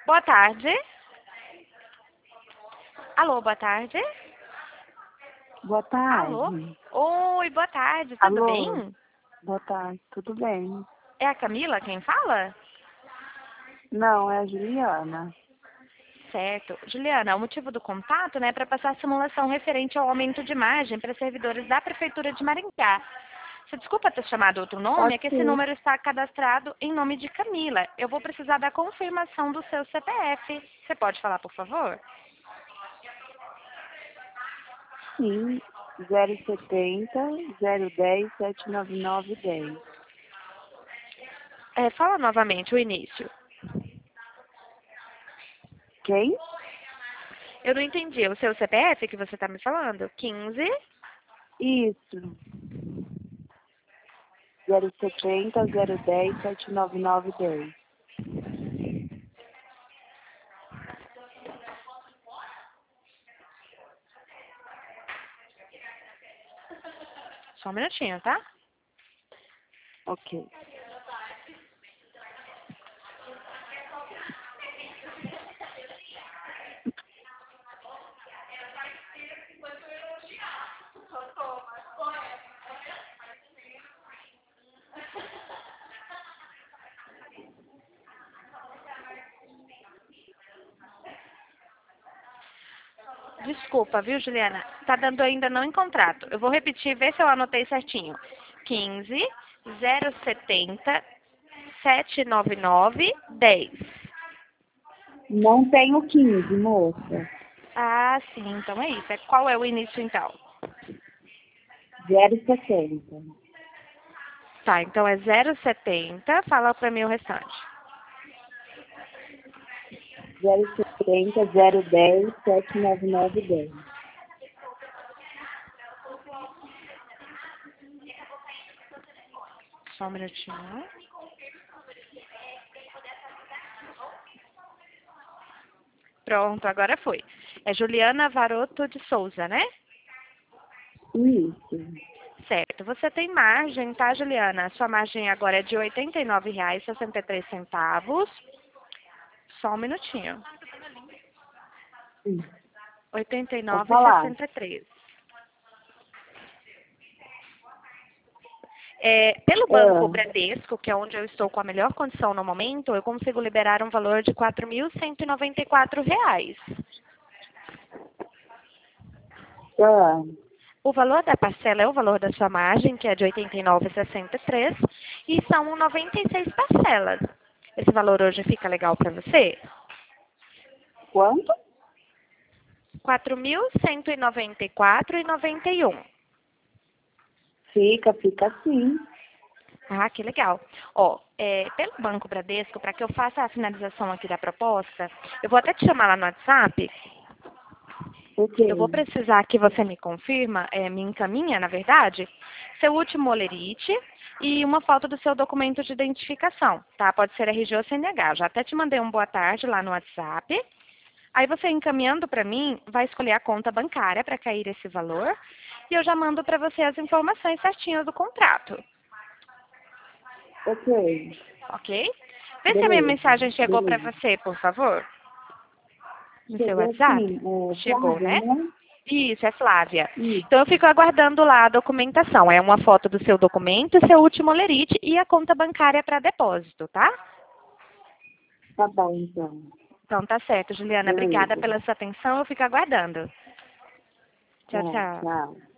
Boa tarde. Alô, boa tarde. Boa Alô? tarde. Oi, boa tarde, tudo Alô? bem? Boa tarde, tudo bem? É a Camila quem fala? Não, é a Juliana. Certo. Juliana, o motivo do contato, né, é para passar a simulação referente ao aumento de margem para servidores da Prefeitura de Maringá. Você desculpa ter chamado outro nome, Pode é que esse ser. número está cadastrado em nome de Camila. Eu vou precisar da confirmação do seu CPF. Você pode falar, por favor? Sim, 070 010 79910. Fala novamente o início. Quem? Eu não entendi. O seu CPF que você está me falando? 15. Isso. 070 010 79910. Só um minutinho, tá? Ok. Desculpa, viu, Juliana? Tá dando ainda não encontrado. Eu vou repetir, ver se eu anotei certinho. 15 070 799 10. Não tenho 15, moça. Ah, sim, então é isso. Qual é o início, então? 070. Tá, então é 070. Fala pra mim o restante. 070 010 79910. Só um minutinho. Pronto, agora foi. É Juliana Varoto de Souza, né? Isso. Certo. Você tem margem, tá, Juliana? Sua margem agora é de R$ 89,63. Só um minutinho. Sim. Oitenta e Pode nove e falar. sessenta e três. Pelo Banco Ah, Bradesco, que é onde eu estou com a melhor condição no momento, eu consigo liberar um valor de R$ 4.194. ah. O valor da parcela é o valor da sua margem, que é de R$ 89,63, e são 96 parcelas. Esse valor hoje fica legal para você? Quanto? R$ 4.194,91. Fica assim. Ah, que legal. Ó, pelo Banco Bradesco, para que eu faça a finalização aqui da proposta, eu vou até te chamar lá no WhatsApp. Ok. Eu vou precisar que você me confirma, me encaminha, na verdade, seu último olerite e uma foto do seu documento de identificação, tá? Pode ser RG ou CNH. Já até te mandei um boa tarde lá no WhatsApp. Aí você encaminhando para mim, vai escolher a conta bancária para cair esse valor e eu já mando para você as informações certinhas do contrato, Ok. ok? Vê se a minha Beleza. mensagem chegou para Beleza. você, por favor, no seu Chegou WhatsApp. sim. Chegou, Flávia, né? né? Isso, é Flávia. Então eu Isso. fico aguardando lá a documentação. É uma foto do seu documento, seu último olerite e a conta bancária para depósito, tá? Tá bom, então. Então tá certo, Juliana. Obrigada Beleza. pela sua atenção. Eu fico aguardando. Tchau, Tá, tchau. tchau.